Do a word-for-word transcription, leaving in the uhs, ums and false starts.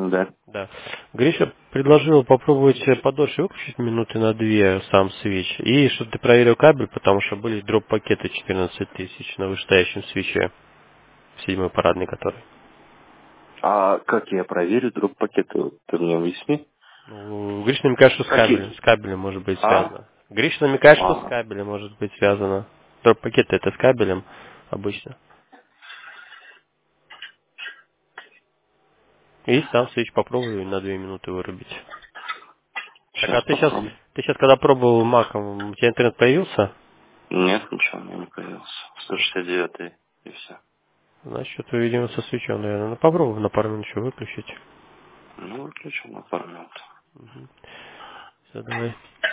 Да. Да. Гриша предложил попробовать подольше выключить минуты на две сам свич. И чтобы ты проверил кабель, потому что были дроп-пакеты четырнадцать тысяч на вышестоящем свече. В седьмой парадный который. А как я проверю дроп пакеты? Ты мне объясни. Ну, Гриша намекает, что с кабелем, Какие? с кабелем может быть А? связано. Гриша намекает, что с А. кабелем может быть связано. Дроп-пакеты это с кабелем обычно. И сам свич попробую на две минуты вырубить. Так, а Сейчас ты сейчас, попробуем. ты сейчас когда пробовал маком, у тебя интернет появился? Нет, ничего у меня не появился. сто шестьдесят девять и все. Значит, что-то, видимо, со свечом, наверное. Ну, попробуй на пару минут еще выключить. Ну, выключил на пару минут. Все, давай.